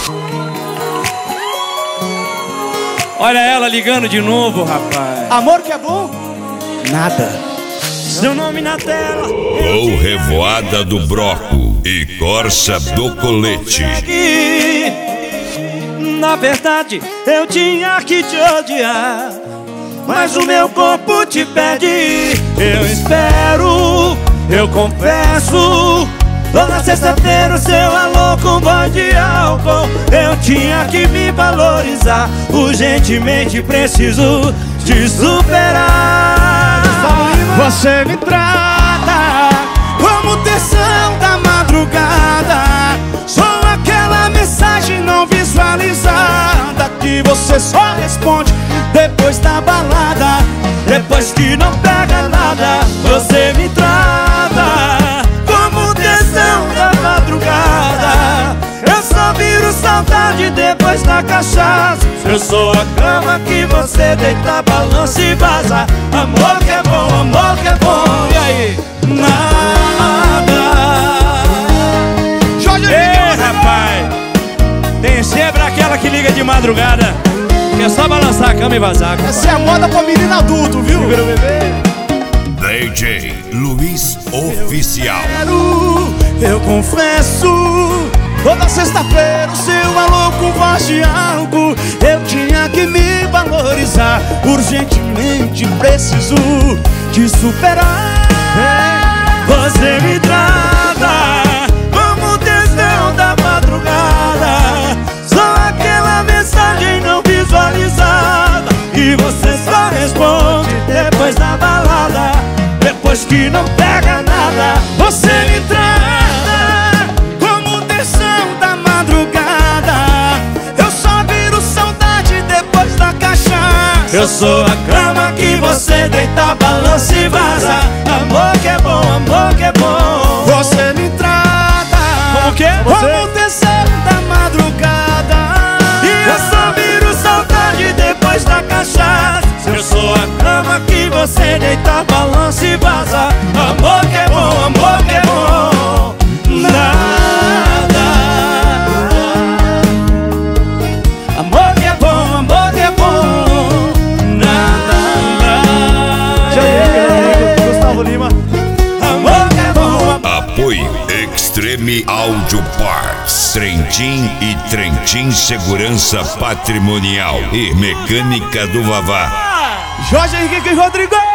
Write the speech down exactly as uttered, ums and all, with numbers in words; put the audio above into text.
Olha ela ligando de novo, rapaz. Amor que é bom? Nada. Seu nome na tela. Ou Revoada do Broco e Corsa do Colete. Na verdade, eu tinha que te odiar, mas o meu corpo te pede. Eu espero, eu confesso. Toda sexta-feira o seu alô com voz de álcool. Eu tinha que me valorizar, urgentemente preciso te superar. Você me trata como tensão da madrugada. Sou aquela mensagem não visualizada que você só responde depois da balada. Depois que não pega nada, você me trata como tensão da madrugada. Eu só viro saudade depois da cachaça. Eu sou a cama que você deita, balança e vaza. Amor que é bom, amor que é bom. E aí? Nada. Ei, rapaz, tem sempre aquela que liga de madrugada, que é só balançar a cama e vazar. Compadre. Essa é a moda pra menino adulto, viu? Segura o bebê. D J Luiz Oficial. Eu, eu confesso, toda sexta-feira o seu alô com voz de álcool. Eu tinha que me valorizar, urgentemente preciso te superar. Você me trata como tesão da madrugada. Só aquela mensagem não visualizada e você só responde depois da balada. Depois que não pega nada, você me trata como tensão da madrugada. Eu só viro saudade depois da cachaça. Eu sou a cama que você deita, balança e vaza. Amor que é bom, amor que é bom. Você me trata como que é? Como tensão da madrugada. E eu só viro saudade depois da cachaça. Eu sou a cama que você deita, balança e vaza. Amor que é bom, amor que é bom. Nada. Amor que é bom, amor que é bom. Nada. Gustavo Lima. Amor que é bom. Apoio Extreme Audio Parts, Trentin e Trentin Segurança Patrimonial e Mecânica do Vavá. Jorge Henrique Rodrigues.